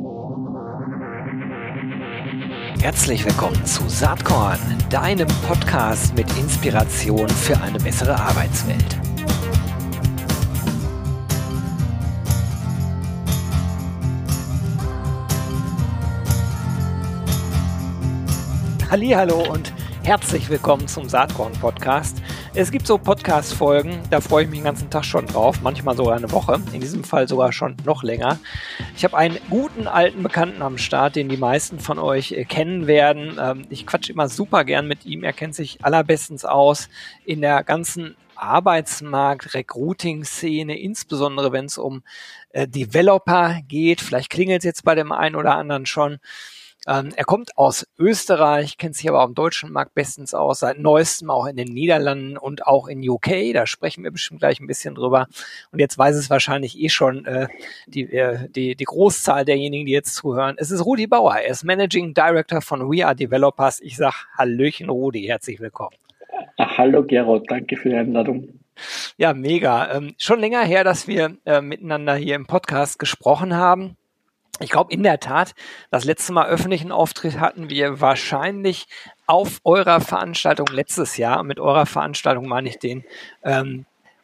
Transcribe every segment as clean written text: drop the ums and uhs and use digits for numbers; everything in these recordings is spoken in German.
Herzlich willkommen zu Saatkorn, deinem Podcast mit Inspiration für eine bessere Arbeitswelt. Hallihallo und herzlich willkommen zum Saatkorn-Podcast. Es gibt so Podcast-Folgen, da freue ich mich den ganzen Tag schon drauf, manchmal sogar eine Woche, in diesem Fall sogar schon noch länger. Ich habe einen guten alten Bekannten am Start, den die meisten von euch kennen werden. Ich quatsche immer super gern mit ihm, er kennt sich allerbestens aus in der ganzen Arbeitsmarkt-Recruiting-Szene, insbesondere wenn es um Developer geht. Vielleicht klingelt es jetzt bei dem einen oder anderen schon. Er kommt aus Österreich, kennt sich aber auch im deutschen Markt bestens aus, seit neuestem auch in den Niederlanden und auch in UK, da sprechen wir bestimmt gleich ein bisschen drüber. Und jetzt weiß es wahrscheinlich schon die Großzahl derjenigen, die jetzt zuhören. Es ist Rudi Bauer, er ist Managing Director von We Are Developers. Ich sage Hallöchen Rudi, herzlich willkommen. Hallo Gerald, danke für die Einladung. Ja, mega. Schon länger her, dass wir miteinander hier im Podcast gesprochen haben. Ich glaube, in der Tat, das letzte Mal öffentlichen Auftritt hatten wir wahrscheinlich auf eurer Veranstaltung letztes Jahr. Mit eurer Veranstaltung meine ich den der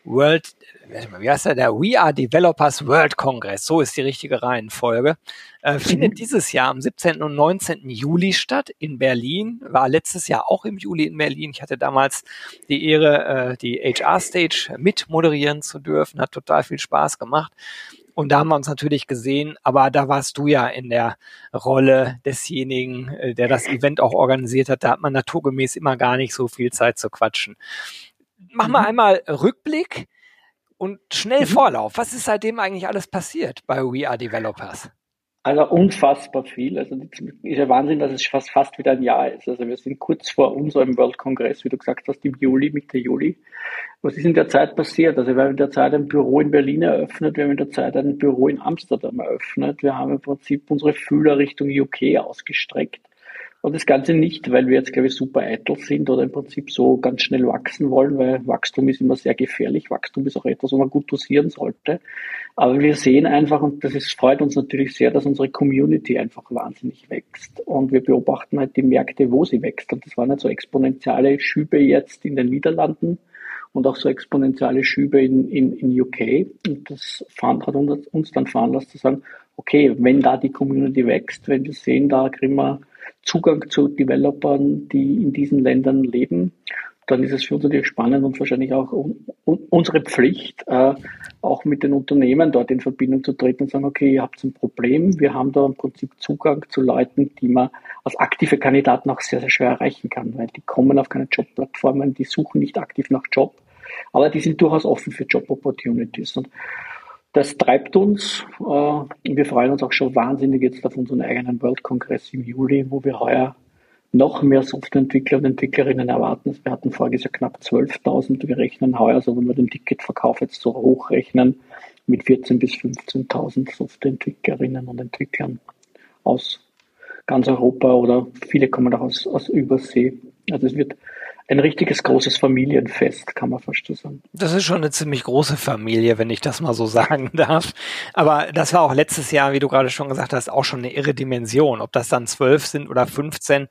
We Are Developers World Congress. So ist die richtige Reihenfolge. Findet dieses Jahr am 17. und 19. Juli statt in Berlin. War letztes Jahr auch im Juli in Berlin. Ich hatte damals die Ehre, die HR-Stage mit moderieren zu dürfen. Hat total viel Spaß gemacht. Und da haben wir uns natürlich gesehen, aber da warst du ja in der Rolle desjenigen, der das Event auch organisiert hat. Da hat man naturgemäß immer gar nicht so viel Zeit zu quatschen. Mach mal einmal Rückblick und schnell Vorlauf. Was ist seitdem eigentlich alles passiert bei We Are Developers? Also unfassbar viel. Also das ist ja Wahnsinn, dass es fast wieder ein Jahr ist. Also wir sind kurz vor unserem World Congress, wie du gesagt hast, im Juli, Mitte Juli. Was ist in der Zeit passiert? Also wir haben in der Zeit ein Büro in Berlin eröffnet, wir haben in der Zeit ein Büro in Amsterdam eröffnet. Wir haben im Prinzip unsere Fühler Richtung UK ausgestreckt. Und das Ganze nicht, weil wir jetzt, glaube ich, super eitel sind oder im Prinzip so ganz schnell wachsen wollen, weil Wachstum ist immer sehr gefährlich. Wachstum ist auch etwas, was man gut dosieren sollte. Aber wir sehen einfach, und freut uns natürlich sehr, dass unsere Community einfach wahnsinnig wächst. Und wir beobachten halt die Märkte, wo sie wächst. Und das waren halt so exponentielle Schübe jetzt in den Niederlanden und auch so exponentielle Schübe in UK. Und das hat uns dann veranlasst zu sagen, okay, wenn da die Community wächst, wenn wir sehen, da kriegen wir Zugang zu Developern, die in diesen Ländern leben, dann ist es für uns natürlich spannend und wahrscheinlich auch unsere Pflicht, auch mit den Unternehmen dort in Verbindung zu treten und sagen, okay, ihr habt ein Problem, wir haben da im Prinzip Zugang zu Leuten, die man als aktive Kandidaten auch sehr, sehr schwer erreichen kann, weil die kommen auf keine Jobplattformen, die suchen nicht aktiv nach Job, aber die sind durchaus offen für Job-Opportunities. Und das treibt uns. Wir freuen uns auch schon wahnsinnig jetzt auf unseren eigenen World-Kongress im Juli, wo wir heuer noch mehr Softwareentwickler und Entwicklerinnen erwarten. Wir hatten voriges Jahr knapp 12.000. Wir rechnen heuer, so wenn wir den Ticketverkauf jetzt so hochrechnen, mit 14.000 bis 15.000 Softwareentwicklerinnen und Entwicklern aus ganz Europa oder viele kommen auch aus Übersee. Also es wird ein richtiges großes Familienfest, kann man fast so sagen. Das ist schon eine ziemlich große Familie, wenn ich das mal so sagen darf. Aber das war auch letztes Jahr, wie du gerade schon gesagt hast, auch schon eine irre Dimension. Ob das dann 12 sind oder 15,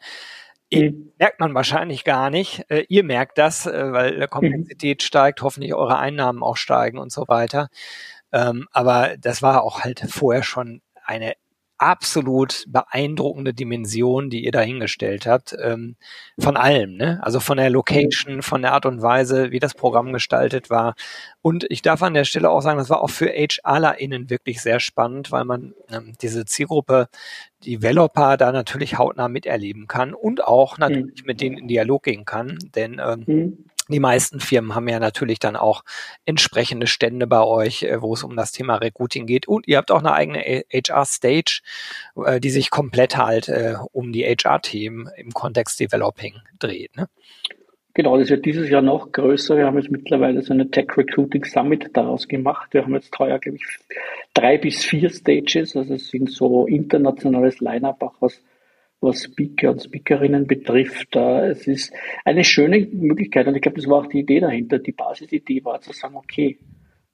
merkt man wahrscheinlich gar nicht. Ihr merkt das, weil die Komplexität steigt, hoffentlich eure Einnahmen auch steigen und so weiter. Aber das war auch halt vorher schon eine absolut beeindruckende Dimension, die ihr da hingestellt habt, von allem, ne? Also von der Location, von der Art und Weise, wie das Programm gestaltet war. Und ich darf an der Stelle auch sagen, das war auch für HRlerInnen wirklich sehr spannend, weil man diese Zielgruppe Developer da natürlich hautnah miterleben kann und auch natürlich mit denen in Dialog gehen kann, denn die meisten Firmen haben ja natürlich dann auch entsprechende Stände bei euch, wo es um das Thema Recruiting geht. Und ihr habt auch eine eigene HR-Stage, die sich komplett halt um die HR-Themen im Kontext Developing dreht, ne? Genau, das wird dieses Jahr noch größer. Wir haben jetzt mittlerweile so eine Tech Recruiting Summit daraus gemacht. Wir haben jetzt heuer, glaube ich, 3 bis 4 Stages. Also es sind so internationales Line-up, auch was Speaker und Speakerinnen betrifft. Es ist eine schöne Möglichkeit und ich glaube, das war auch die Idee dahinter. Die Basisidee war zu sagen, okay,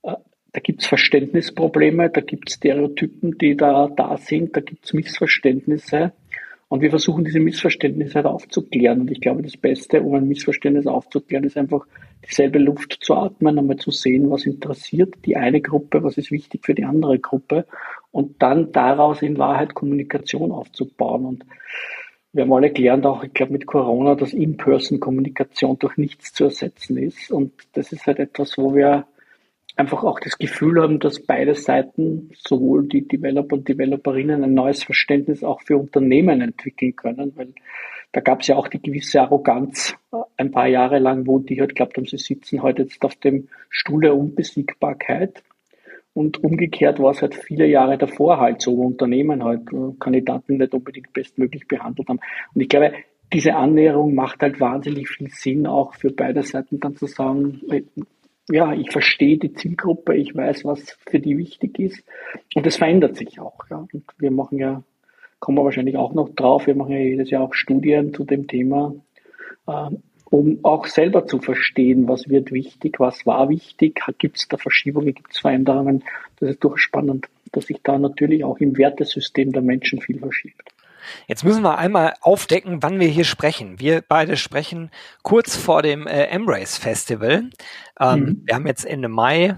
da gibt's Verständnisprobleme, da gibt's Stereotypen, die da sind, da gibt's Missverständnisse. Und wir versuchen, diese Missverständnisse halt aufzuklären. Und ich glaube, das Beste, um ein Missverständnis aufzuklären, ist einfach dieselbe Luft zu atmen, einmal zu sehen, was interessiert die eine Gruppe, was ist wichtig für die andere Gruppe und dann daraus in Wahrheit Kommunikation aufzubauen. Und wir haben alle gelernt, auch ich glaube mit Corona, dass In-Person-Kommunikation durch nichts zu ersetzen ist. Und das ist halt etwas, wo wir einfach auch das Gefühl haben, dass beide Seiten, sowohl die Developer und Developerinnen, ein neues Verständnis auch für Unternehmen entwickeln können, weil da gab es ja auch die gewisse Arroganz ein paar Jahre lang, wo die halt glaubt haben, sie sitzen heute jetzt auf dem Stuhl der Unbesiegbarkeit. Und umgekehrt war es halt viele Jahre davor halt so, wo Unternehmen halt Kandidaten nicht unbedingt bestmöglich behandelt haben. Und ich glaube, diese Annäherung macht halt wahnsinnig viel Sinn, auch für beide Seiten dann zu sagen, ja, ich verstehe die Zielgruppe, ich weiß, was für die wichtig ist. Und das verändert sich auch. Ja. Und wir machen ja, kommen wir wahrscheinlich auch noch drauf, wir machen ja jedes Jahr auch Studien zu dem Thema, um auch selber zu verstehen, was wird wichtig, was war wichtig, gibt es da Verschiebungen, gibt es Veränderungen. Das ist durchaus spannend, dass sich da natürlich auch im Wertesystem der Menschen viel verschiebt. Jetzt müssen wir einmal aufdecken, wann wir hier sprechen. Wir beide sprechen kurz vor dem Embrace Festival. Wir haben jetzt Ende Mai,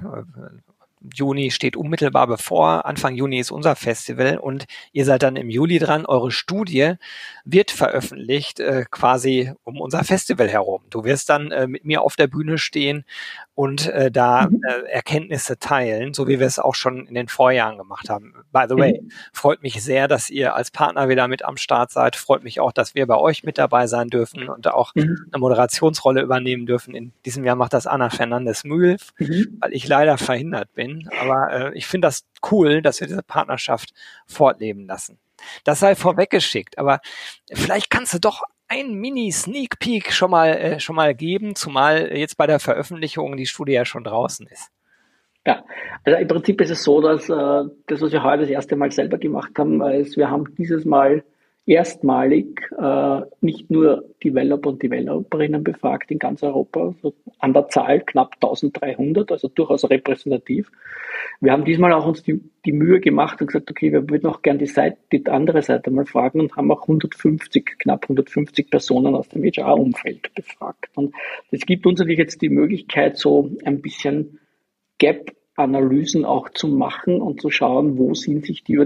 Juni steht unmittelbar bevor, Anfang Juni ist unser Festival und ihr seid dann im Juli dran. Eure Studie wird veröffentlicht quasi um unser Festival herum. Du wirst dann mit mir auf der Bühne stehen und da Erkenntnisse teilen, so wie wir es auch schon in den Vorjahren gemacht haben. By the way, freut mich sehr, dass ihr als Partner wieder mit am Start seid. Freut mich auch, dass wir bei euch mit dabei sein dürfen und auch eine Moderationsrolle übernehmen dürfen. In diesem Jahr macht das Anna Fernandes-Mühl, weil ich leider verhindert bin. Aber ich finde das cool, dass wir diese Partnerschaft fortleben lassen. Das sei vorweggeschickt, aber vielleicht kannst du doch ein Mini-Sneak Peek schon mal geben, zumal jetzt bei der Veröffentlichung die Studie ja schon draußen ist. Ja, also im Prinzip ist es so, dass das, was wir heute das erste Mal selber gemacht haben, ist, wir haben dieses Mal erstmalig nicht nur Developer und Developerinnen befragt in ganz Europa, so an der Zahl knapp 1300, also durchaus repräsentativ. Wir haben diesmal auch uns die Mühe gemacht und gesagt, okay, wir würden auch gerne die andere Seite mal fragen und haben auch knapp 150 Personen aus dem HR-Umfeld befragt. Und das gibt uns natürlich jetzt die Möglichkeit, so ein bisschen Gap-Analysen auch zu machen und zu schauen, wo sind sich die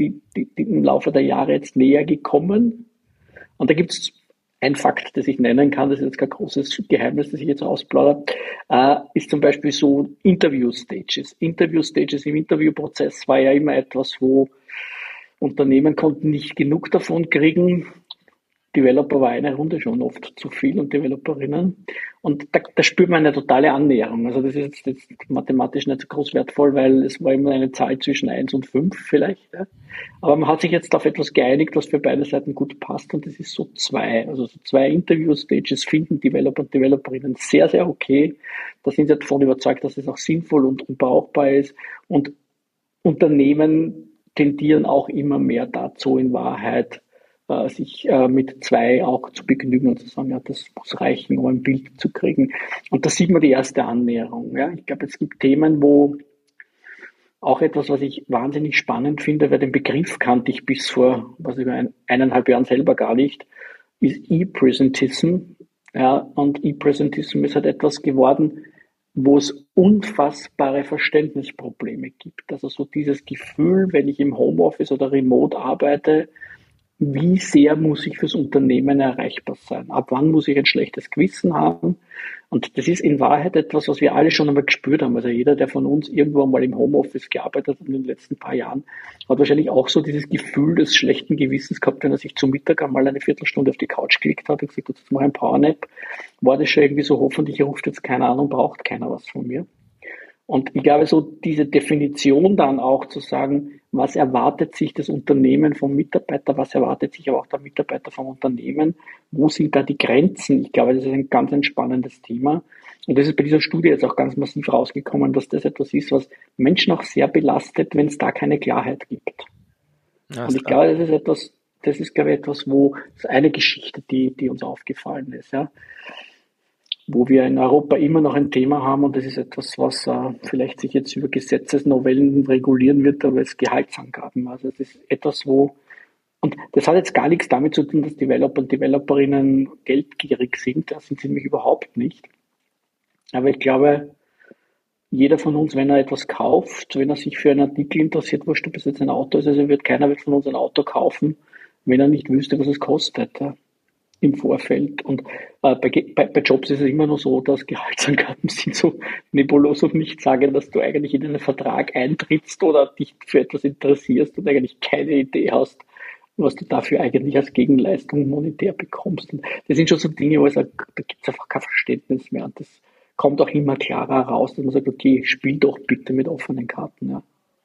im Laufe der Jahre jetzt näher gekommen. Und da gibt es ein Fakt, das ich nennen kann, das ist jetzt kein großes Geheimnis, das ich jetzt ausplaudere, ist zum Beispiel so Interview-Stages. Interview-Stages im Interviewprozess war ja immer etwas, wo Unternehmen konnten nicht genug davon kriegen. Developer war eine Runde schon oft zu viel und Developerinnen. Und da spürt man eine totale Annäherung. Also das ist jetzt mathematisch nicht so groß wertvoll, weil es war immer eine Zahl zwischen 1 und 5 vielleicht. Ja. Aber man hat sich jetzt auf etwas geeinigt, was für beide Seiten gut passt und das ist so 2. Also so 2 Interview-Stages finden Developer und Developerinnen sehr, sehr okay. Da sind sie davon überzeugt, dass es auch sinnvoll und brauchbar ist. Und Unternehmen tendieren auch immer mehr dazu, in Wahrheit sich mit 2 auch zu begnügen und zu sagen, ja, das muss reichen, um ein Bild zu kriegen. Und da sieht man die erste Annäherung. Ja. Ich glaube, es gibt Themen, wo auch etwas, was ich wahnsinnig spannend finde, weil den Begriff kannte ich bis vor über 1,5 Jahren selber gar nicht, ist E-Presentism. Ja, und E-Presentism ist halt etwas geworden, wo es unfassbare Verständnisprobleme gibt. Also so dieses Gefühl, wenn ich im Homeoffice oder remote arbeite, wie sehr muss ich fürs Unternehmen erreichbar sein? Ab wann muss ich ein schlechtes Gewissen haben? Und das ist in Wahrheit etwas, was wir alle schon einmal gespürt haben. Also jeder, der von uns irgendwo mal im Homeoffice gearbeitet hat in den letzten paar Jahren, hat wahrscheinlich auch so dieses Gefühl des schlechten Gewissens gehabt, wenn er sich zum Mittag einmal eine Viertelstunde auf die Couch gelegt hat und gesagt hat, jetzt mache ich ein Powernap. War das schon irgendwie so, hoffentlich ruft jetzt keiner an und braucht keiner was von mir. Und ich glaube, so diese Definition dann auch zu sagen, was erwartet sich das Unternehmen vom Mitarbeiter, was erwartet sich aber auch der Mitarbeiter vom Unternehmen, wo sind da die Grenzen? Ich glaube, das ist ein ganz spannendes Thema. Und das ist bei dieser Studie jetzt auch ganz massiv rausgekommen, dass das etwas ist, was Menschen auch sehr belastet, wenn es da keine Klarheit gibt. Und ich glaube, das ist, glaube ich, etwas, wo, das ist eine Geschichte, die uns aufgefallen ist, ja. wo wir in Europa immer noch ein Thema haben, und das ist etwas, was vielleicht sich jetzt über Gesetzesnovellen regulieren wird, aber es Gehaltsangaben. Also es ist etwas, und das hat jetzt gar nichts damit zu tun, dass Developer und Developerinnen geldgierig sind, das sind sie nämlich überhaupt nicht. Aber ich glaube, jeder von uns, wenn er etwas kauft, wenn er sich für einen Artikel interessiert, wurscht, ob es jetzt ein Auto ist, also keiner von uns ein Auto kaufen, wenn er nicht wüsste, was es kostet. Ja, im Vorfeld. Und bei Jobs ist es immer nur so, dass Gehaltsangaben sind so nebulos und nicht sagen, dass du eigentlich in einen Vertrag eintrittst oder dich für etwas interessierst und eigentlich keine Idee hast, was du dafür eigentlich als Gegenleistung monetär bekommst. Und das sind schon so Dinge, wo ich sage, da gibt es einfach kein Verständnis mehr. Und das kommt auch immer klarer raus, dass man sagt, okay, spiel doch bitte mit offenen Karten. Ja.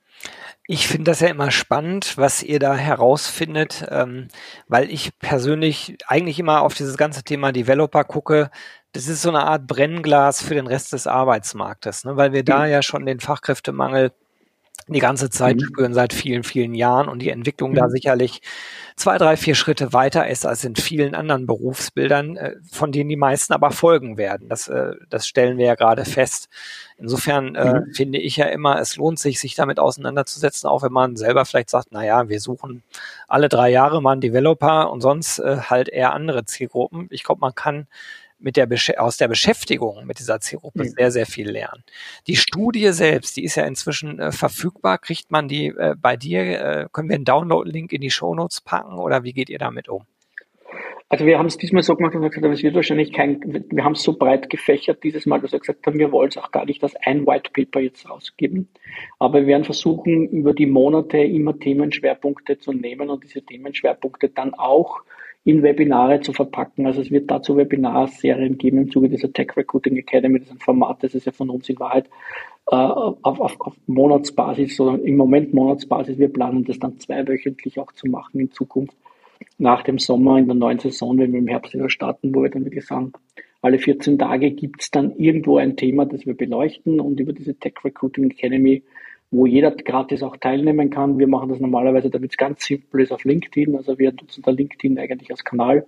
Ich finde das ja immer spannend, was ihr da herausfindet, weil ich persönlich eigentlich immer auf dieses ganze Thema Developer gucke. Das ist so eine Art Brennglas für den Rest des Arbeitsmarktes, ne? Weil wir da ja schon den Fachkräftemangel die ganze Zeit spüren seit vielen, vielen Jahren und die Entwicklung da sicherlich 2, 3, 4 Schritte weiter ist als in vielen anderen Berufsbildern, von denen die meisten aber folgen werden. Das stellen wir ja gerade fest. Insofern finde ich ja immer, es lohnt sich, sich damit auseinanderzusetzen, auch wenn man selber vielleicht sagt, naja, wir suchen alle 3 Jahre mal einen Developer und sonst halt eher andere Zielgruppen. Ich glaube, man kann aus der Beschäftigung mit dieser Zielgruppe sehr, sehr viel lernen. Die Studie selbst, die ist ja inzwischen verfügbar. Kriegt man die bei dir? Können wir einen Download-Link in die Shownotes packen oder wie geht ihr damit um? Also wir haben es diesmal so gemacht, dass wir gesagt haben, es wird wahrscheinlich wir haben es so breit gefächert dieses Mal, dass wir gesagt haben, wir wollen es auch gar nicht als ein White Paper jetzt rausgeben. Aber wir werden versuchen, über die Monate immer Themenschwerpunkte zu nehmen und diese Themenschwerpunkte dann auch in Webinare zu verpacken. Also es wird dazu Webinarserien geben im Zuge dieser Tech Recruiting Academy. Das ist ein Format, das ist ja von uns in Wahrheit auf Monatsbasis oder im Moment Monatsbasis. Wir planen das dann 2-wöchentlich auch zu machen in Zukunft. Nach dem Sommer in der neuen Saison, wenn wir im Herbst wieder starten, wo wir dann wirklich sagen, alle 14 Tage gibt es dann irgendwo ein Thema, das wir beleuchten, und über diese Tech Recruiting Academy, wo jeder gratis auch teilnehmen kann. Wir machen das normalerweise, damit es ganz simpel ist, auf LinkedIn. Also wir nutzen da LinkedIn eigentlich als Kanal.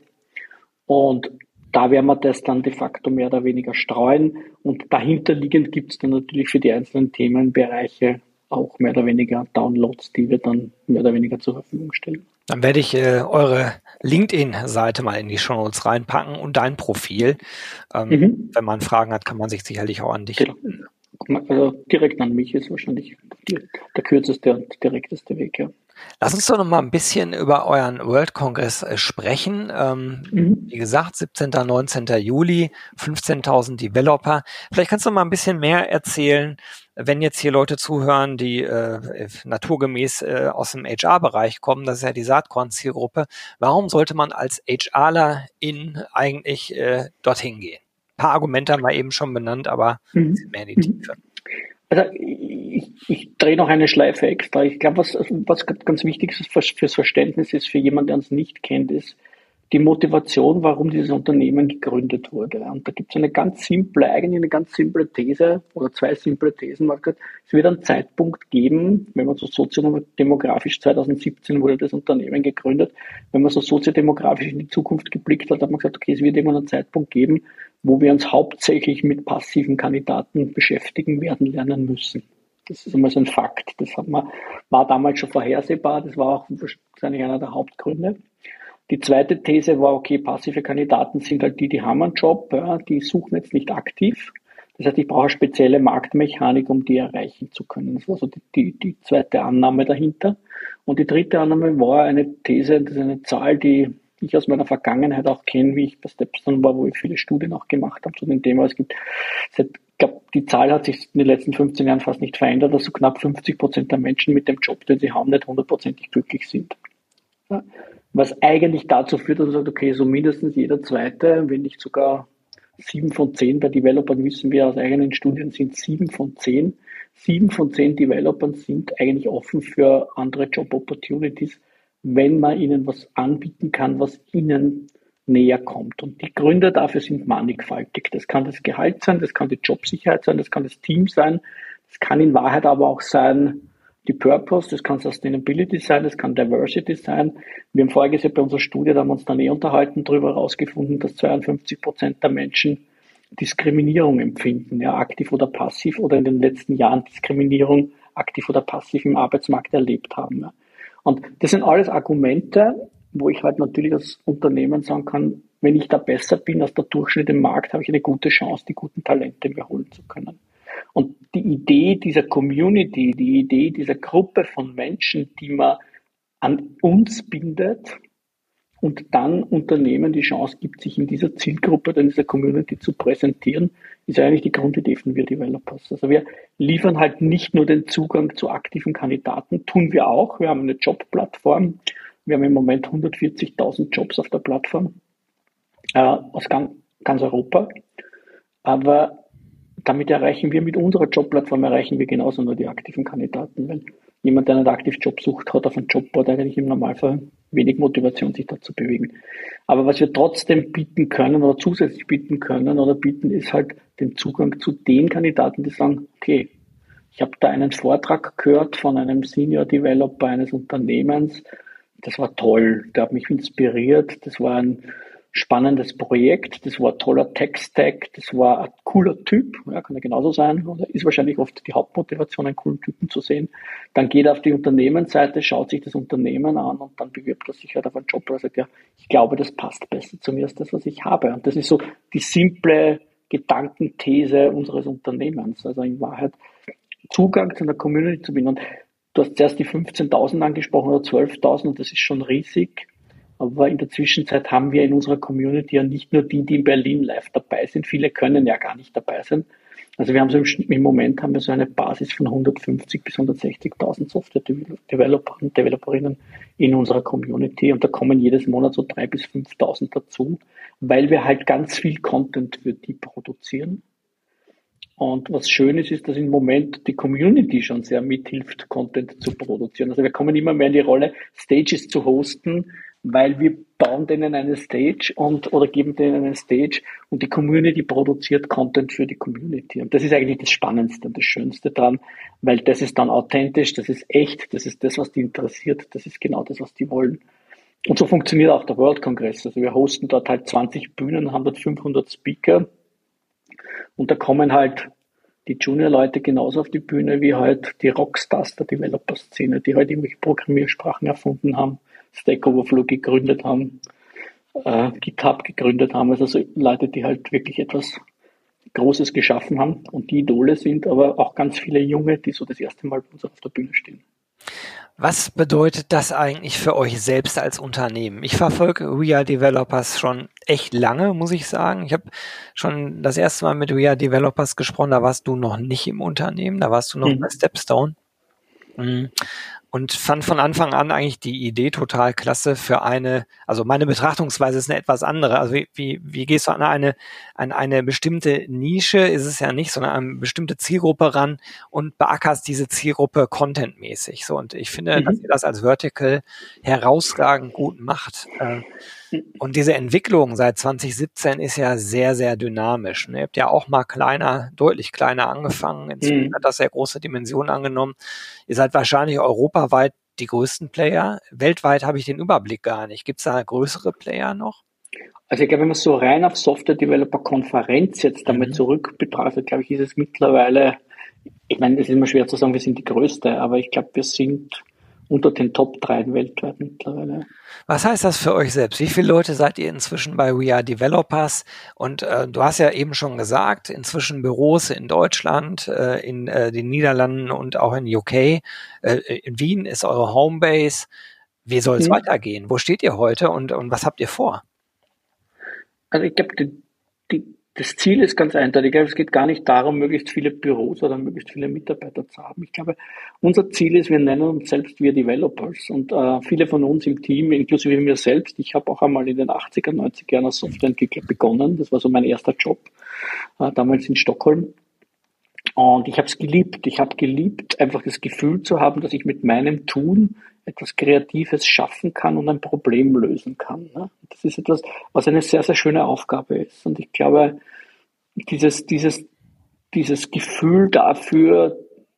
Und da werden wir das dann de facto mehr oder weniger streuen. Und dahinterliegend gibt es dann natürlich für die einzelnen Themenbereiche auch mehr oder weniger Downloads, die wir dann mehr oder weniger zur Verfügung stellen. Dann werde ich eure LinkedIn-Seite mal in die Shownotes reinpacken und dein Profil. Wenn man Fragen hat, kann man sich sicherlich auch an dich. Genau. Also direkt an mich ist wahrscheinlich der kürzeste und direkteste Weg, ja. Lass uns doch noch mal ein bisschen über euren World-Kongress sprechen. Wie gesagt, 17. 19. Juli, 15.000 Developer. Vielleicht kannst du mal ein bisschen mehr erzählen, wenn jetzt hier Leute zuhören, die naturgemäß aus dem HR-Bereich kommen, das ist ja die Saatkorn-Zielgruppe. Warum sollte man als HRlerin eigentlich dorthin gehen? Ein paar Argumente haben wir eben schon benannt, aber ein bisschen mehr in die Tiefe. Also ich drehe noch eine Schleife extra. Ich glaube, was ganz wichtig ist fürs Verständnis ist, für jemanden, der uns nicht kennt, ist die Motivation, warum dieses Unternehmen gegründet wurde. Und da gibt es eine ganz simple These oder 2 simple Thesen. Es wird einen Zeitpunkt geben, wenn man so soziodemografisch, 2017 wurde das Unternehmen gegründet, wenn man so soziodemografisch in die Zukunft geblickt hat, hat man gesagt, okay, es wird immer einen Zeitpunkt geben, wo wir uns hauptsächlich mit passiven Kandidaten beschäftigen werden lernen müssen. Das ist einmal so ein Fakt. Das war damals schon vorhersehbar. Das war auch wahrscheinlich einer der Hauptgründe. Die zweite These war, okay, passive Kandidaten sind halt die haben einen Job, ja, die suchen jetzt nicht aktiv. Das heißt, ich brauche eine spezielle Marktmechanik, um die erreichen zu können. Das war so die zweite Annahme dahinter. Und die dritte Annahme war eine These, das ist eine Zahl, die ich aus meiner Vergangenheit auch kenne, wie ich bei Stepstone war, wo ich viele Studien auch gemacht habe zu dem Thema. Ich glaube, die Zahl hat sich in den letzten 15 Jahren fast nicht verändert, dass so knapp 50% der Menschen mit dem Job, den sie haben, nicht 100%ig glücklich sind. Ja. Was eigentlich dazu führt, dass man sagt, okay, so mindestens jeder Zweite, wenn nicht sogar 7 von 10, bei Developern wissen wir aus eigenen Studien sind 7 von 10. 7 von 10 Developern sind eigentlich offen für andere Job-Opportunities, wenn man ihnen was anbieten kann, was ihnen näher kommt. Und die Gründe dafür sind mannigfaltig. Das kann das Gehalt sein, das kann die Jobsicherheit sein, das kann das Team sein, das kann in Wahrheit aber auch sein, die Purpose, das kann Sustainability sein, das kann Diversity sein. Wir haben vorher gesagt, bei unserer Studie, da haben wir uns dann unterhalten, darüber herausgefunden, dass 52% der Menschen Diskriminierung empfinden, ja, aktiv oder passiv, oder in den letzten Jahren Diskriminierung aktiv oder passiv im Arbeitsmarkt erlebt haben. Ja. Und das sind alles Argumente, wo ich halt natürlich als Unternehmen sagen kann, wenn ich da besser bin als der Durchschnitt im Markt, habe ich eine gute Chance, die guten Talente mir holen zu können. Und die Idee dieser Community, die Idee dieser Gruppe von Menschen, die man an uns bindet und dann Unternehmen die Chance gibt, sich in dieser Zielgruppe oder in dieser Community zu präsentieren, ist eigentlich die Grundidee von Wir Developers. Also wir liefern halt nicht nur den Zugang zu aktiven Kandidaten, tun wir auch. Wir haben eine Jobplattform. Wir haben im Moment 140.000 Jobs auf der Plattform aus ganz Europa. Aber damit erreichen wir, mit unserer Jobplattform erreichen wir genauso nur die aktiven Kandidaten, weil jemand, der nicht aktiv Job sucht, hat auf einem Jobboard eigentlich im Normalfall wenig Motivation, sich da zu bewegen. Aber was wir trotzdem bieten können oder zusätzlich bieten können oder bieten, ist halt den Zugang zu den Kandidaten, die sagen, okay, ich habe da einen Vortrag gehört von einem Senior Developer eines Unternehmens, das war toll, der hat mich inspiriert, das war ein spannendes Projekt, das war ein toller Tech-Stack, das war ein cooler Typ, ja, kann ja genauso sein, oder ist wahrscheinlich oft die Hauptmotivation, einen coolen Typen zu sehen. Dann geht er auf die Unternehmensseite, schaut sich das Unternehmen an und dann bewirbt er sich halt auf einen Job, oder sagt, ja, ich glaube, das passt besser zu mir als das, was ich habe. Und das ist so die simple Gedankenthese unseres Unternehmens. Also in Wahrheit Zugang zu einer Community zu binden. Und du hast zuerst die 15.000 angesprochen oder 12.000 und das ist schon riesig. Aber in der Zwischenzeit haben wir in unserer Community ja nicht nur die, die in Berlin live dabei sind. Viele können ja gar nicht dabei sein. Also wir haben so im Moment haben wir so eine Basis von 150 bis 160.000 Software-Developer und Developerinnen in unserer Community. Und da kommen jedes Monat so 3.000 bis 5.000 dazu, weil wir halt ganz viel Content für die produzieren. Und was schön ist, ist, dass im Moment die Community schon sehr mithilft, Content zu produzieren. Also wir kommen immer mehr in die Rolle, Stages zu hosten, weil wir bauen denen eine Stage oder geben denen eine Stage und die Community produziert Content für die Community. Und das ist eigentlich das Spannendste und das Schönste dran, weil das ist dann authentisch, das ist echt, das ist das, was die interessiert, das ist genau das, was die wollen. Und so funktioniert auch der World Congress. Also wir hosten dort halt 20 Bühnen, haben dort 500 Speaker. Und da kommen halt die Junior-Leute genauso auf die Bühne wie halt die Rockstars der Developer-Szene, die halt irgendwelche Programmiersprachen erfunden haben, Stack Overflow gegründet haben, GitHub gegründet haben. Also so Leute, die halt wirklich etwas Großes geschaffen haben und die Idole sind, aber auch ganz viele Junge, die so das erste Mal bei uns auf der Bühne stehen. Was bedeutet das eigentlich für euch selbst als Unternehmen? Ich verfolge We Are Developers schon echt lange, muss ich sagen. Ich habe schon das erste Mal mit We Are Developers gesprochen, da warst du noch nicht im Unternehmen, da warst du noch bei Stepstone. Und fand von Anfang an eigentlich die Idee total klasse für also meine Betrachtungsweise ist eine etwas andere. Also wie gehst du an eine bestimmte Nische, ist es ja nicht, sondern eine bestimmte Zielgruppe ran und beackerst diese Zielgruppe contentmäßig. So, und ich finde, dass ihr das als Vertical herausragend gut macht. Und diese Entwicklung seit 2017 ist ja sehr, sehr dynamisch. Ihr habt ja auch mal deutlich kleiner angefangen. Inzwischen hat das sehr große Dimensionen angenommen. Ihr seid wahrscheinlich europaweit die größten Player. Weltweit habe ich den Überblick gar nicht. Gibt es da größere Player noch? Also ich glaube, wenn man so rein auf Software-Developer-Konferenz jetzt damit zurück betrachtet, glaube ich, ist es mittlerweile, ich meine, es ist immer schwer zu sagen, wir sind die größte, aber ich glaube, wir sind unter den Top 3 weltweit mittlerweile. Was heißt das für euch selbst? Wie viele Leute seid ihr inzwischen bei We Are Developers? Und du hast ja eben schon gesagt, inzwischen Büros in Deutschland, in den Niederlanden und auch in UK. In Wien ist eure Homebase. Wie soll es weitergehen? Wo steht ihr heute und was habt ihr vor? Also ich glaube, das Ziel ist ganz eindeutig. Es geht gar nicht darum, möglichst viele Büros oder möglichst viele Mitarbeiter zu haben. Ich glaube, unser Ziel ist, wir nennen uns selbst wir Developers. Und viele von uns im Team, inklusive mir selbst, ich habe auch einmal in den 80er, 90er Jahren als Softwareentwickler begonnen. Das war so mein erster Job, damals in Stockholm. Und ich habe es geliebt. Ich habe geliebt, einfach das Gefühl zu haben, dass ich mit meinem Tun etwas Kreatives schaffen kann und ein Problem lösen kann. Das ist etwas, was eine sehr, sehr schöne Aufgabe ist. Und ich glaube, dieses Gefühl dafür,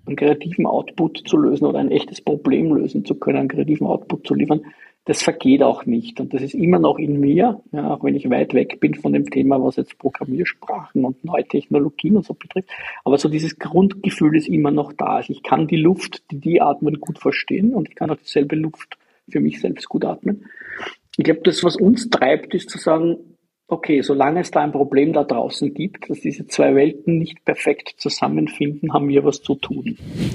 einen kreativen Output zu lösen oder ein echtes Problem lösen zu können, einen kreativen Output zu liefern, das vergeht auch nicht. Und das ist immer noch in mir, ja, auch wenn ich weit weg bin von dem Thema, was jetzt Programmiersprachen und neue Technologien und so betrifft. Aber so dieses Grundgefühl ist immer noch da. Also ich kann die Luft, die die atmen, gut verstehen und ich kann auch dieselbe Luft für mich selbst gut atmen. Ich glaube, das, was uns treibt, ist zu sagen, okay, solange es da ein Problem da draußen gibt, dass diese zwei Welten nicht perfekt zusammenfinden, haben wir was zu tun.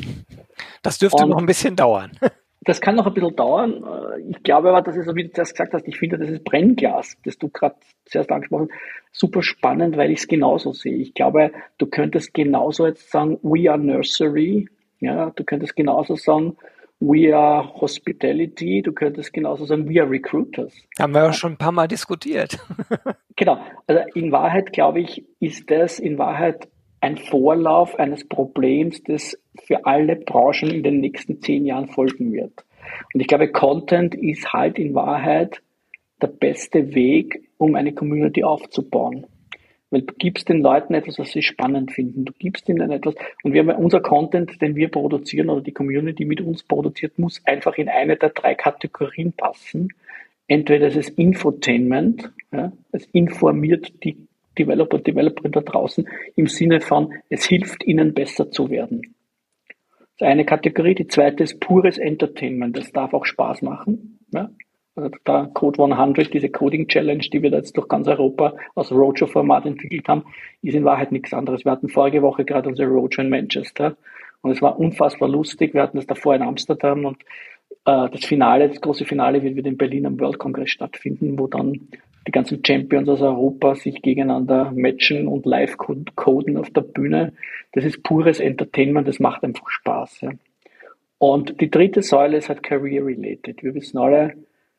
Das dürfte noch ein bisschen dauern. Das kann noch ein bisschen dauern. Ich glaube aber, dass es, wie du das gesagt hast, ich finde, das ist Brennglas, das du gerade zuerst angesprochen hast, super spannend, weil ich es genauso sehe. Ich glaube, du könntest genauso jetzt sagen, we are nursery. Ja, du könntest genauso sagen, we are hospitality. Du könntest genauso sagen, we are recruiters. Haben wir ja schon ein paar Mal diskutiert. Genau. Also in Wahrheit, glaube ich, ist das in Wahrheit ein Vorlauf eines Problems, das für alle Branchen in den nächsten 10 Jahren folgen wird. Und ich glaube, Content ist halt in Wahrheit der beste Weg, um eine Community aufzubauen. Weil du gibst den Leuten etwas, was sie spannend finden. Du gibst ihnen etwas. Und wir haben unser Content, den wir produzieren oder die Community mit uns produziert, muss einfach in eine der 3 Kategorien passen. Entweder es ist Infotainment, ja, es informiert die Developerinnen da draußen im Sinne von, es hilft ihnen besser zu werden. Das ist eine Kategorie. Die zweite ist pures Entertainment. Das darf auch Spaß machen. Ja. Also da Code 100, diese Coding Challenge, die wir da jetzt durch ganz Europa aus Roadshow-Format entwickelt haben, ist in Wahrheit nichts anderes. Wir hatten vorige Woche gerade unsere Roadshow in Manchester und es war unfassbar lustig. Wir hatten das davor in Amsterdam und das Finale, das große Finale wird wieder in Berlin am World Congress stattfinden, wo dann die ganzen Champions aus Europa sich gegeneinander matchen und live coden auf der Bühne. Das ist pures Entertainment, das macht einfach Spaß. Ja. Und die dritte Säule ist halt career-related. Wir wissen alle,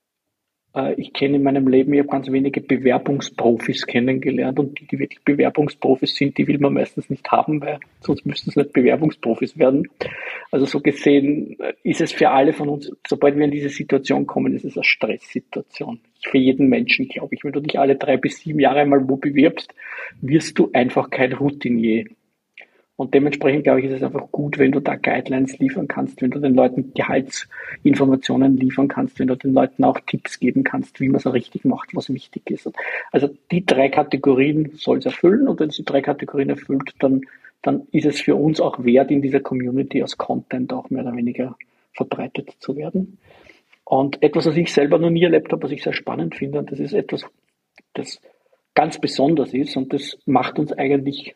ich kenne in meinem Leben, ich habe ganz wenige Bewerbungsprofis kennengelernt und die wirklich Bewerbungsprofis sind, die will man meistens nicht haben, weil sonst müssten es nicht Bewerbungsprofis werden. Also so gesehen ist es für alle von uns, sobald wir in diese Situation kommen, ist es eine Stresssituation. Für jeden Menschen, glaube ich. Wenn du dich alle 3 bis 7 Jahre mal wo bewirbst, wirst du einfach kein Routinier. Und dementsprechend, glaube ich, ist es einfach gut, wenn du da Guidelines liefern kannst, wenn du den Leuten Gehaltsinformationen liefern kannst, wenn du den Leuten auch Tipps geben kannst, wie man es richtig macht, was wichtig ist. Also die 3 Kategorien soll es erfüllen und wenn es die 3 Kategorien erfüllt, dann ist es für uns auch wert, in dieser Community als Content auch mehr oder weniger verbreitet zu werden. Und etwas, was ich selber noch nie erlebt habe, was ich sehr spannend finde, und das ist etwas, das ganz besonders ist und das macht uns eigentlich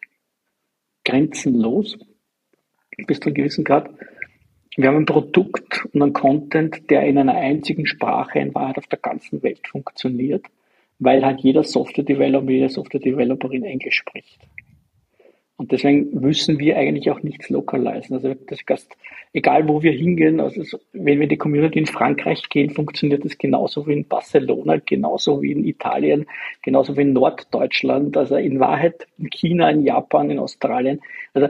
grenzenlos bis zu einem gewissen Grad. Wir haben ein Produkt und einen Content, der in einer einzigen Sprache in Wahrheit auf der ganzen Welt funktioniert, weil halt jeder Software-Developer, jede Software-Developerin Englisch spricht. Und deswegen müssen wir eigentlich auch nichts lokalisieren. Also das heißt, egal wo wir hingehen, also wenn wir in die Community in Frankreich gehen, funktioniert das genauso wie in Barcelona, genauso wie in Italien, genauso wie in Norddeutschland, also in Wahrheit in China, in Japan, in Australien. Also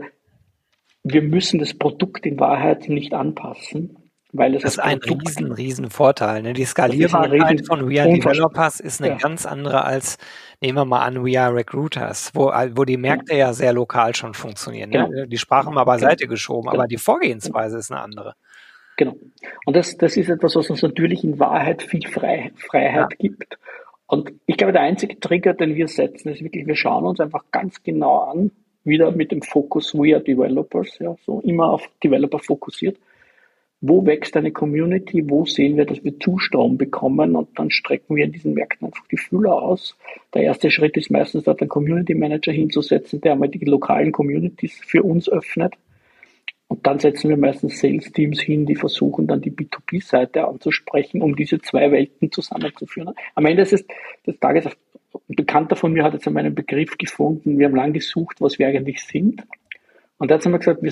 wir müssen das Produkt in Wahrheit nicht anpassen, weil es das ist ein riesen Vorteil. Ne? Die Skalierbarkeit von We Are Developers ist eine ganz andere als, nehmen wir mal an, We Are Recruiters, wo die Märkte ja sehr lokal schon funktionieren. Ne? Genau. Die Sprache mal beiseite geschoben, aber die Vorgehensweise ist eine andere. Genau. Und das ist etwas, was uns natürlich in Wahrheit viel Freiheit gibt. Und ich glaube, der einzige Trigger, den wir setzen, ist wirklich, wir schauen uns einfach ganz genau an, wieder mit dem Fokus We Are Developers, ja, so immer auf Developer fokussiert. Wo wächst eine Community? Wo sehen wir, dass wir Zustrom bekommen? Und dann strecken wir in diesen Märkten einfach die Fühler aus. Der erste Schritt ist meistens, dort einen Community Manager hinzusetzen, der einmal die lokalen Communities für uns öffnet. Und dann setzen wir meistens Sales Teams hin, die versuchen dann die B2B-Seite anzusprechen, um diese 2 Welten zusammenzuführen. Am Ende des Tages, ein Bekannter von mir hat jetzt einmal einen Begriff gefunden. Wir haben lange gesucht, was wir eigentlich sind. Und jetzt haben wir gesagt,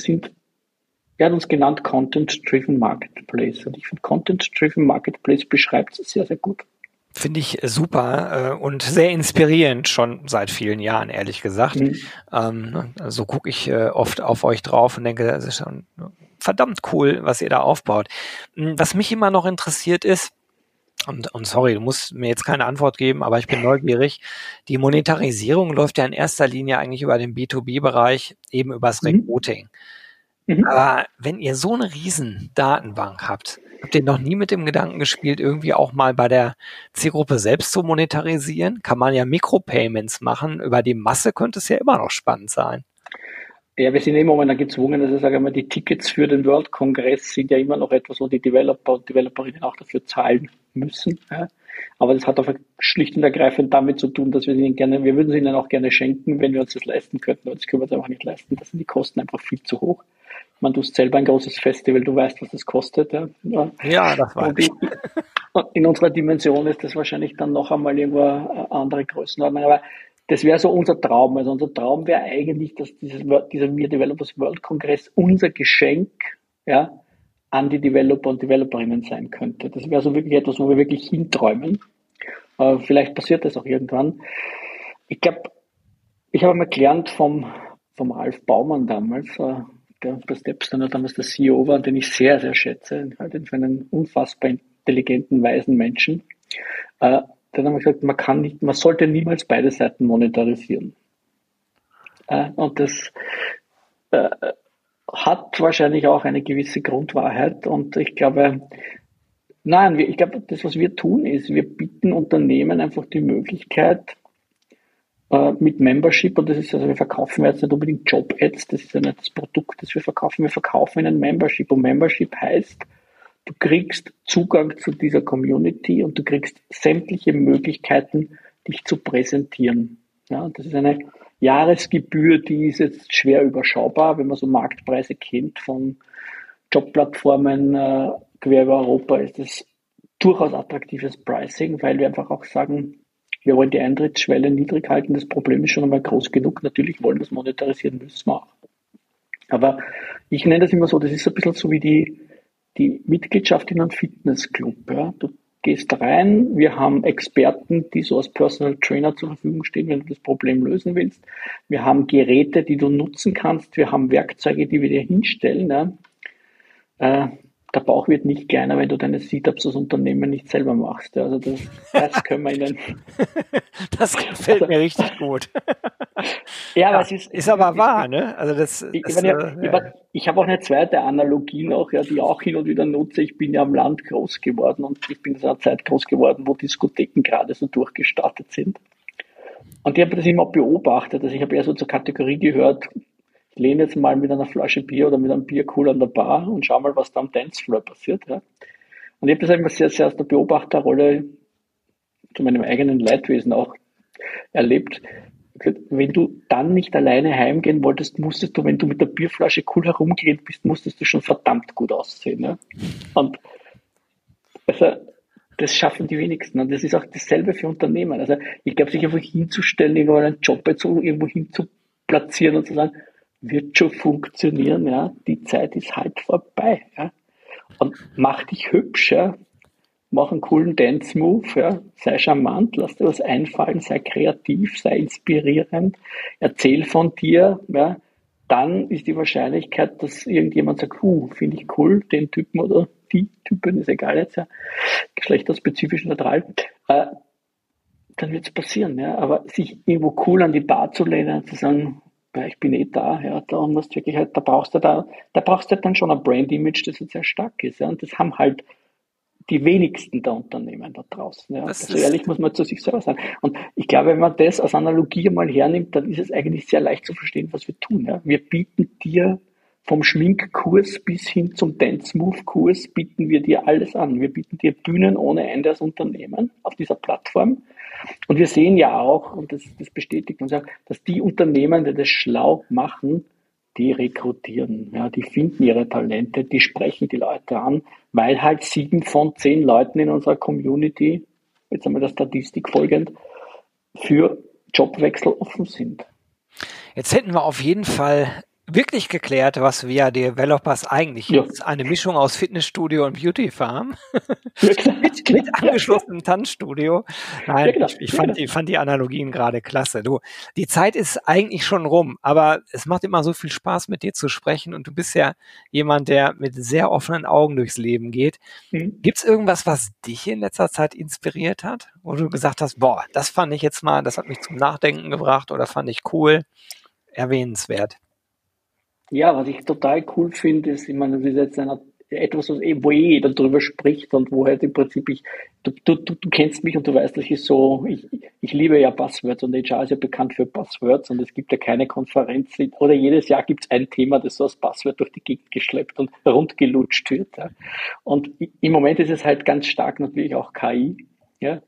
er hat uns genannt Content-Driven Marketplace. Und ich finde, Content-Driven Marketplace beschreibt es sehr, sehr gut. Finde ich super und sehr inspirierend schon seit vielen Jahren, ehrlich gesagt. So gucke ich oft auf euch drauf und denke, das ist schon verdammt cool, was ihr da aufbaut. Was mich immer noch interessiert ist, und sorry, du musst mir jetzt keine Antwort geben, aber ich bin neugierig. Die Monetarisierung läuft ja in erster Linie eigentlich über den B2B-Bereich, eben übers Recruiting. Aber wenn ihr so eine riesen Datenbank habt ihr noch nie mit dem Gedanken gespielt, irgendwie auch mal bei der Zielgruppe selbst zu monetarisieren? Kann man ja Mikropayments machen. Über die Masse könnte es ja immer noch spannend sein. Ja, wir sind immer momentan gezwungen, also sage ich mal, die Tickets für den World Congress sind ja immer noch etwas, wo die Developer und Developerinnen auch dafür zahlen müssen. Ja. Aber das hat einfach schlicht und ergreifend damit zu tun, dass wir wir würden sie ihnen auch gerne schenken, wenn wir uns das leisten könnten. Aber das können wir uns einfach nicht leisten. Da sind die Kosten einfach viel zu hoch. Ich meine, du hast selber ein großes Festival, du weißt, was das kostet. Ja, das weiß ich. In unserer Dimension ist das wahrscheinlich dann noch einmal irgendwo eine andere Größenordnung. Aber das wäre so unser Traum. Also unser Traum wäre eigentlich, dass dieser Wir Developers World Kongress unser Geschenk, ja, an die Developer und Developerinnen sein könnte. Das wäre so wirklich etwas, wo wir wirklich hinträumen. Vielleicht passiert das auch irgendwann. Ich glaube, ich habe mal gelernt vom Ralf Baumann damals, der bei Stepstone damals der CEO war, den ich sehr, sehr schätze, halt für einen unfassbar intelligenten, weisen Menschen. Der hat einmal gesagt, man sollte niemals beide Seiten monetarisieren. Und das hat wahrscheinlich auch eine gewisse Grundwahrheit. Und ich glaube, das, was wir tun, ist, wir bieten Unternehmen einfach die Möglichkeit, mit Membership, und das ist, also wir verkaufen jetzt nicht unbedingt Job-Ads, das ist ja nicht das Produkt, das wir verkaufen ihnen Membership. Und Membership heißt, du kriegst Zugang zu dieser Community und du kriegst sämtliche Möglichkeiten, dich zu präsentieren. Ja, das ist eine Jahresgebühr, die ist jetzt schwer überschaubar, wenn man so Marktpreise kennt von Jobplattformen quer über Europa, ist das durchaus attraktives Pricing, weil wir einfach auch sagen, wir wollen die Eintrittsschwelle niedrig halten. Das Problem ist schon einmal groß genug. Natürlich wollen wir es monetarisieren, müssen wir auch. Aber ich nenne das immer so, das ist ein bisschen so wie die Mitgliedschaft in einem Fitnessclub. Ja. Du gehst rein, wir haben Experten, die so als Personal Trainer zur Verfügung stehen, wenn du das Problem lösen willst. Wir haben Geräte, die du nutzen kannst. Wir haben Werkzeuge, die wir dir hinstellen. Ja. Der Bauch wird nicht kleiner, wenn du deine Sit-Ups als Unternehmen nicht selber machst. Also das können wir ihnen. Das gefällt mir richtig gut. Ja, aber es ist aber wahr, ne? Also ich habe auch eine zweite Analogie noch, ja, die ich auch hin und wieder nutze. Ich bin ja am Land groß geworden und ich bin in einer Zeit groß geworden, wo Diskotheken gerade so durchgestartet sind. Und ich habe das immer beobachtet. Also ich habe eher so zur Kategorie gehört, ich lehne jetzt mal mit einer Flasche Bier oder mit einem Biercooler an der Bar und schau mal, was da am Dancefloor passiert. Ja. Und ich habe das immer sehr, sehr aus der Beobachterrolle zu meinem eigenen Leidwesen auch erlebt. Wenn du dann nicht alleine heimgehen wolltest, musstest du, wenn du mit der Bierflasche cool herumgerannt bist, musstest du schon verdammt gut aussehen. Ja. Und also, das schaffen die wenigsten. Und das ist auch dasselbe für Unternehmen. Also ich glaube, sich einfach hinzustellen, irgendwo einen Job jetzt irgendwo hin zu platzieren und zu sagen, wird schon funktionieren, ja. Die Zeit ist halt vorbei, ja. Und mach dich hübsch, ja. Mach einen coolen Dance-Move, ja. Sei charmant, lass dir was einfallen, sei kreativ, sei inspirierend, erzähl von dir, ja. Dann ist die Wahrscheinlichkeit, dass irgendjemand sagt, finde ich cool, den Typen oder die Typen, ist egal jetzt, ja. Geschlechterspezifisch neutral, dann wird es passieren, ja. Aber sich irgendwo cool an die Bar zu lehnen und zu sagen, ja, ich bin da, ja, da musst wirklich halt, da brauchst du dann schon ein Brand-Image, das jetzt sehr stark ist, ja, und das haben halt die wenigsten der Unternehmen da draußen, ja. So ehrlich muss man zu sich selber sein. Und ich glaube, wenn man das als Analogie mal hernimmt, dann ist es eigentlich sehr leicht zu verstehen, was wir tun, ja. Wir bieten dir vom Schminkkurs bis hin zum Dance-Move-Kurs bieten wir dir alles an. Wir bieten dir Bühnen ohne Ende als Unternehmen auf dieser Plattform. Und wir sehen ja auch, und das bestätigt uns auch, dass die Unternehmen, die das schlau machen, die rekrutieren, ja, die finden ihre Talente, die sprechen die Leute an, weil halt 7 von 10 Leuten in unserer Community, jetzt einmal der Statistik folgend, für Jobwechsel offen sind. Jetzt hätten wir auf jeden Fall wirklich geklärt, was VIA Developers eigentlich ist. Eine Mischung aus Fitnessstudio und Beauty Farm. mit angeschlossenem Tanzstudio. Nein, ja, genau. Ich fand die Analogien gerade klasse. Du, die Zeit ist eigentlich schon rum, aber es macht immer so viel Spaß, mit dir zu sprechen, und du bist ja jemand, der mit sehr offenen Augen durchs Leben geht. Gibt's irgendwas, was dich in letzter Zeit inspiriert hat? Wo du gesagt hast, boah, das fand ich jetzt mal, das hat mich zum Nachdenken gebracht oder fand ich cool, erwähnenswert? Ja, was ich total cool finde, ist, ich meine, das ist jetzt etwas, wo jeder drüber spricht und wo halt im Prinzip du kennst mich und du weißt, dass ich liebe ja Buzzwords und HR ist ja bekannt für Buzzwords und es gibt ja keine Konferenz oder jedes Jahr gibt es ein Thema, das so als Buzzword durch die Gegend geschleppt und rundgelutscht wird. Ja. Und im Moment ist es halt ganz stark natürlich auch KI. Ja.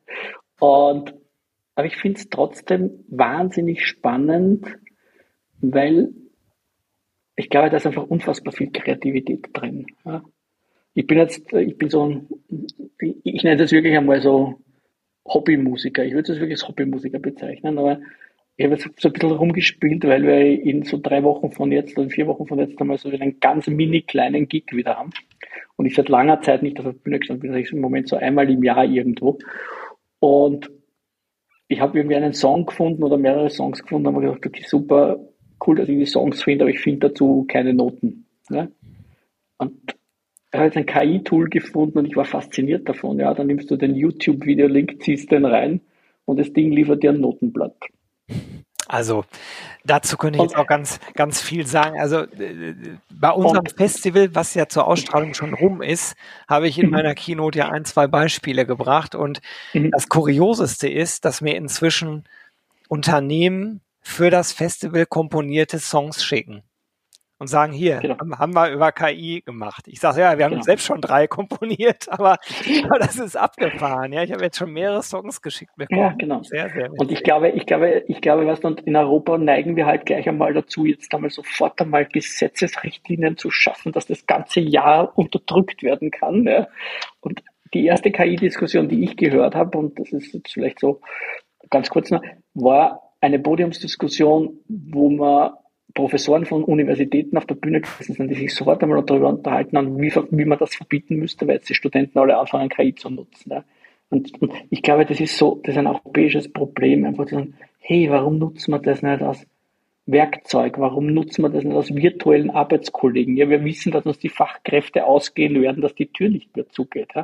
Aber ich finde es trotzdem wahnsinnig spannend, weil ich glaube, da ist einfach unfassbar viel Kreativität drin. Ja. Ich bin so ich nenne das wirklich einmal so Hobbymusiker. Ich würde das wirklich als Hobbymusiker bezeichnen, aber ich habe jetzt so ein bisschen rumgespielt, weil wir in so 3 Wochen von jetzt oder 4 Wochen von jetzt einmal so einen ganz mini kleinen Gig wieder haben. Und ich seit langer Zeit nicht auf der Bühne gestanden bin, ich im Moment so einmal im Jahr irgendwo. Und ich habe irgendwie einen Song gefunden oder mehrere Songs gefunden und habe gedacht, okay, super, cool, dass ich die Songs finde, aber ich finde dazu keine Noten. Ne? Und er hat ein KI-Tool gefunden und ich war fasziniert davon. Ja, dann nimmst du den YouTube-Video-Link, ziehst den rein und das Ding liefert dir ein Notenblatt. Also dazu könnte ich jetzt auch ganz, ganz viel sagen. Also bei unserem Festival, was ja zur Ausstrahlung schon rum ist, habe ich in meiner Keynote ja 1, 2 Beispiele gebracht. Und das Kurioseste ist, dass mir inzwischen Unternehmen für das Festival komponierte Songs schicken und sagen, hier, genau, haben wir über KI gemacht. Ich sage, ja, wir haben selbst schon 3 komponiert, aber das ist abgefahren. Ja, ich habe jetzt schon mehrere Songs geschickt bekommen. Ja, genau. Sehr, sehr und ich glaube, was dann in Europa neigen wir halt gleich einmal dazu, jetzt einmal sofort einmal Gesetzesrichtlinien zu schaffen, dass das ganze Jahr unterdrückt werden kann. Ja. Und die erste KI-Diskussion, die ich gehört habe, und das ist jetzt vielleicht so ganz kurz noch, war eine Podiumsdiskussion, wo man Professoren von Universitäten auf der Bühne gesessen sind, die sich sofort einmal darüber unterhalten haben, wie man das verbieten müsste, weil jetzt die Studenten alle anfangen, KI zu nutzen. Ja. Und ich glaube, das ist ein europäisches Problem, einfach zu sagen, hey, warum nutzen wir das nicht als Werkzeug? Warum nutzen wir das nicht als virtuellen Arbeitskollegen? Ja, wir wissen, dass uns die Fachkräfte ausgehen werden, dass die Tür nicht mehr zugeht. Ja.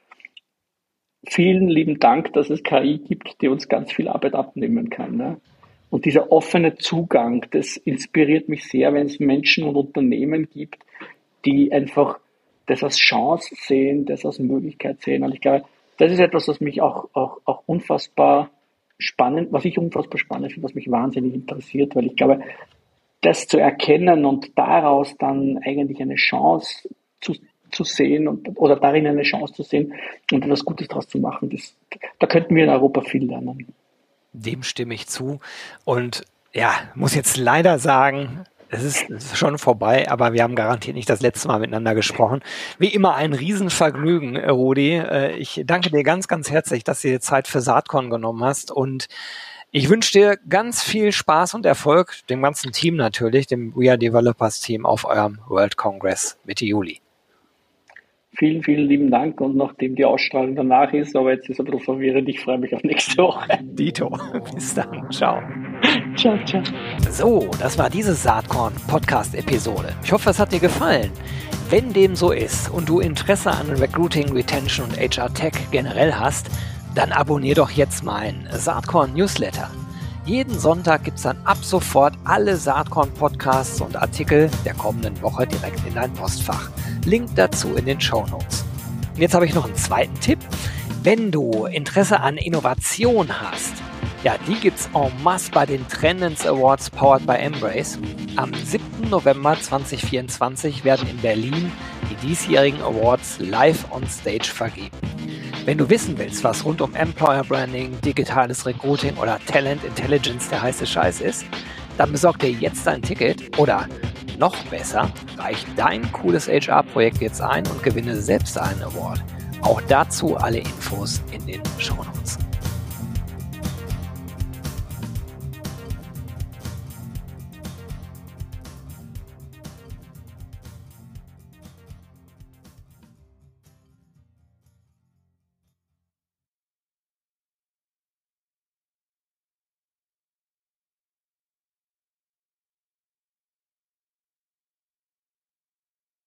Vielen lieben Dank, dass es KI gibt, die uns ganz viel Arbeit abnehmen kann. Ja. Und dieser offene Zugang, das inspiriert mich sehr, wenn es Menschen und Unternehmen gibt, die einfach das als Chance sehen, das als Möglichkeit sehen. Und ich glaube, das ist etwas, was mich auch unfassbar spannend, was ich unfassbar spannend finde, was mich wahnsinnig interessiert, weil ich glaube, das zu erkennen und daraus dann eigentlich eine Chance zu sehen oder darin eine Chance zu sehen und etwas Gutes daraus zu machen, da könnten wir in Europa viel lernen. Dem stimme ich zu. Und ja, muss jetzt leider sagen, es ist schon vorbei, aber wir haben garantiert nicht das letzte Mal miteinander gesprochen. Wie immer ein Riesenvergnügen, Rudi. Ich danke dir ganz, ganz herzlich, dass du dir Zeit für Saatkorn genommen hast. Und ich wünsche dir ganz viel Spaß und Erfolg, dem ganzen Team natürlich, dem We Are Developers Team auf eurem World Congress Mitte Juli. Vielen, vielen lieben Dank und nachdem die Ausstrahlung danach ist, aber jetzt ist es ein bisschen verwirrend, ich freue mich auf nächste Woche. Dito, bis dann, ciao. Ciao, ciao. So, das war diese Saatkorn-Podcast-Episode. Ich hoffe, es hat dir gefallen. Wenn dem so ist und du Interesse an Recruiting, Retention und HR Tech generell hast, dann abonnier doch jetzt meinen Saatkorn-Newsletter. Jeden Sonntag gibt es dann ab sofort alle Saatkorn-Podcasts und Artikel der kommenden Woche direkt in dein Postfach. Link dazu in den Shownotes. Und jetzt habe ich noch einen zweiten Tipp. Wenn du Interesse an Innovation hast, ja, die gibt's en masse bei den Trendens Awards powered by Embrace. Am 7. November 2024 werden in Berlin die diesjährigen Awards live on stage vergeben. Wenn du wissen willst, was rund um Employer Branding, digitales Recruiting oder Talent Intelligence der heiße Scheiß ist, dann besorg dir jetzt ein Ticket oder noch besser, reich dein cooles HR-Projekt jetzt ein und gewinne selbst einen Award. Auch dazu alle Infos in den Shownotes.